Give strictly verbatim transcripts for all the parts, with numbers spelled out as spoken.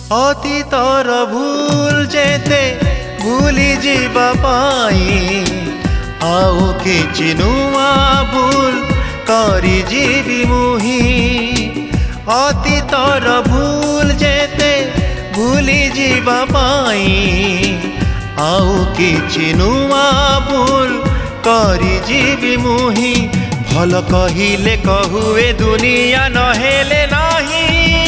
अतीतर भूल जेते भूली जीवा पाई आउ किछि नुआ भूल करी जीवी मुही। अतीतर भूल जेते भूली जीवा पाई आउ किछि नुआ भूल करी जीवी मुही। भल कहिले कहुए दुनिया नहेले नाही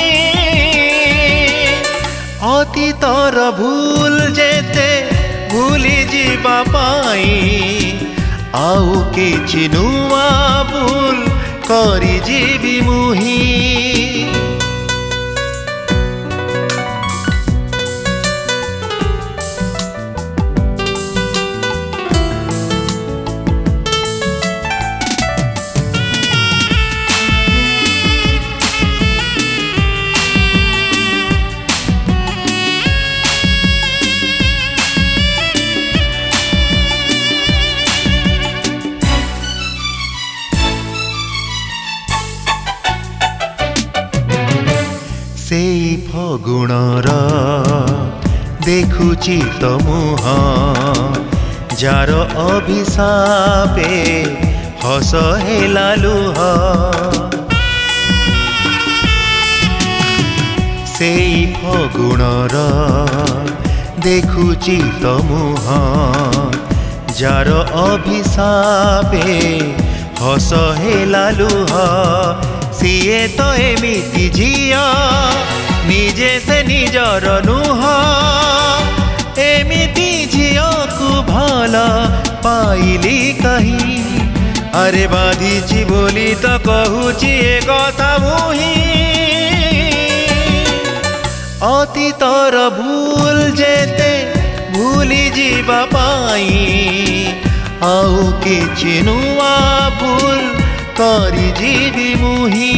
अतीतर भूल जेते भूली जीवा पाई आउ किछि नुआ भूल करी जीवी मुही। सेई फगुणर देखुची तो मुह जार अभिशापे हस हेला लुह। सेई फगुणर देखुची तो मुह जार अभिशापे हस हेला लुह। सीए तो एमिति झिया निजे से निजर नुह एमिति झिया को भला पाइली कही। अरे बाधिची बोली तो कहूची ए कथा मुही। अतीतर भूल जेते भूली जीवा पाई आउ किछि नुआ भूल करी जीवी मुही।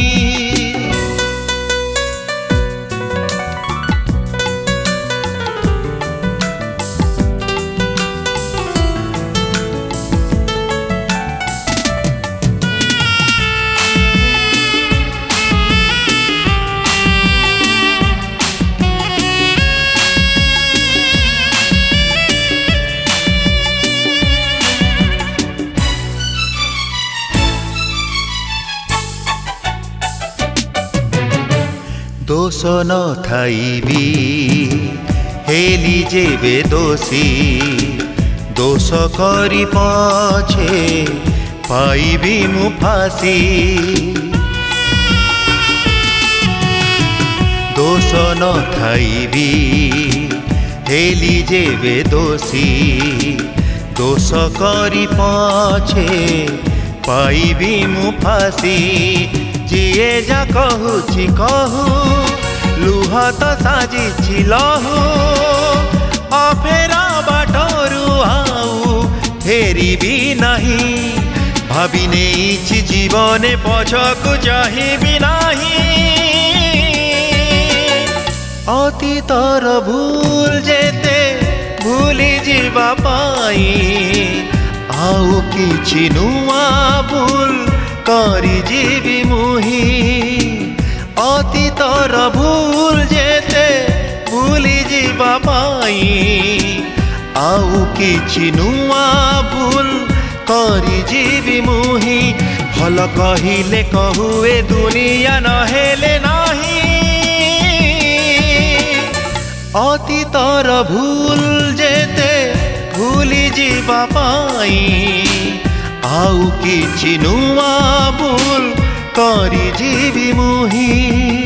दोष न थाइबी हेली जेबे दोषी दोष करी पछे पाइबी मु फासी। दोष न थाइबी हेली जेबे दोषी दोष करी पछे पाइबी मु फासी। जिए जा कहूची कहू लुह तो साजिछि लहू अफेरा बाटरू आउ फेरी भी नहीं। भाभी नेइछि जीवने पछकु चाहिबी नाही। अतीतर भूल जेते भूली जीवा पाई आउ किछि नुआ भूल करी जीवी मुही। अतीतर भूल जेते भूली जीवा पाई आउ किछि नुआ भूल करी जीवी मुही। भल कहिले कहुए दुनिया नहेले नाही अतीतर भूल जेते भूली जीवा पाई आउ किछि नुआ भूल करी जीवी मुही।